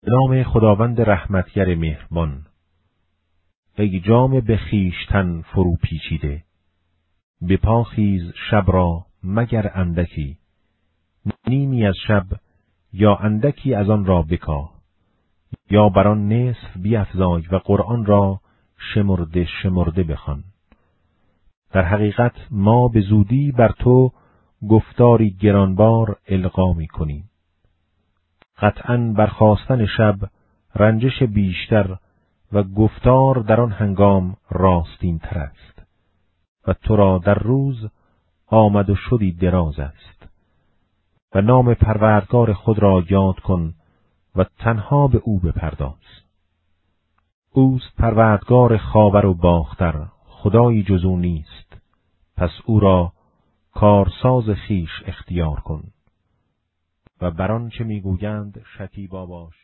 به نام خداوند رحمتگر مهربان. ای جام به خویشتن فرو پیچیده، به پا خیز شب را مگر اندکی، نیمی از شب یا اندکی از آن را بکاه، یا بر آن نصف بیفزای و قرآن را شمرده شمرده بخوان. در حقیقت ما به زودی بر تو گفتاری گرانبار القا می‌کنیم. قطعاً برخاستن شب رنجش بیشتر و گفتار در آن هنگام راستین تر است و تو را در روز آمد و شدی دراز است. و نام پروردگار خود را یاد کن و تنها به او بپرداز. اوست پروردگار خاور و باختر، خدایی جز او نیست، پس او را کارساز خویش اختیار کن و بر آن چه میگویند شکیبا باش.